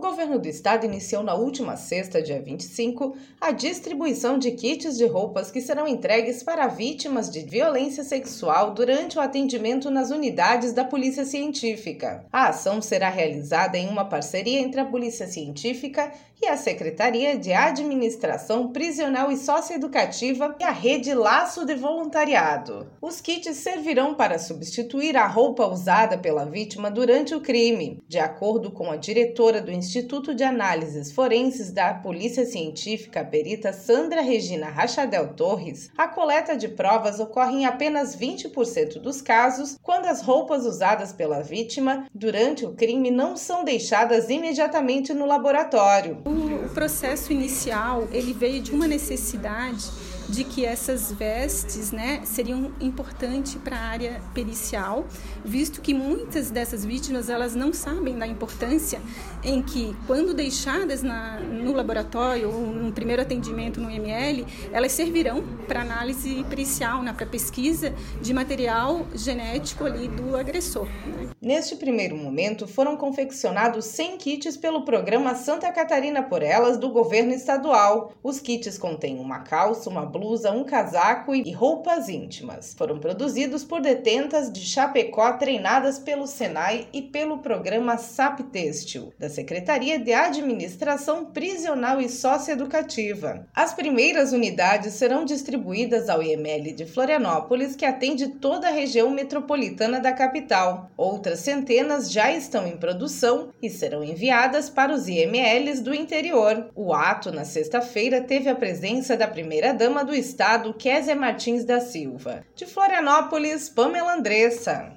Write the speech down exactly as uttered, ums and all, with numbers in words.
governo do estado iniciou na última sexta, dia vinte e cinco, a distribuição de kits de roupas que serão entregues para vítimas de violência sexual durante o atendimento nas unidades da Polícia Científica. A ação será realizada em uma parceria entre a Polícia Científica e a Secretaria de Administração Prisional e Socioeducativa e a Rede Laço de Voluntariado. Os kits servirão para substituir a roupa usada pela vítima durante o crime. De acordo com a diretora do Instituto de Análises Forenses da Polícia Científica, a perita Sandra Regina Rachadel Torres, a coleta de provas ocorre em apenas vinte por cento dos casos, quando as roupas usadas pela vítima durante o crime não são deixadas imediatamente no laboratório. O processo inicial, ele veio de uma necessidade de que essas vestes, né, seriam importantes para a área pericial, visto que muitas dessas vítimas elas não sabem da importância em que, quando deixadas na, no laboratório ou no primeiro atendimento no I M L, elas servirão para análise pericial, né, para pesquisa de material genético ali do agressor. Né? Neste primeiro momento, foram confeccionados cem kits pelo programa Santa Catarina por Elas do governo estadual. Os kits contêm uma calça, uma blusa, um casaco e roupas íntimas. Foram produzidos por detentas de Chapecó treinadas pelo Senai e pelo programa S A P Têxtil, da Secretaria de Administração Prisional e Socioeducativa. As primeiras unidades serão distribuídas ao I M L de Florianópolis, que atende toda a região metropolitana da capital. Outras centenas já estão em produção e serão enviadas para os I M Ls do interior. O ato, na sexta-feira, teve a presença da primeira-dama do estado, Kézia Martins da Silva. De Florianópolis, Pamela Andressa.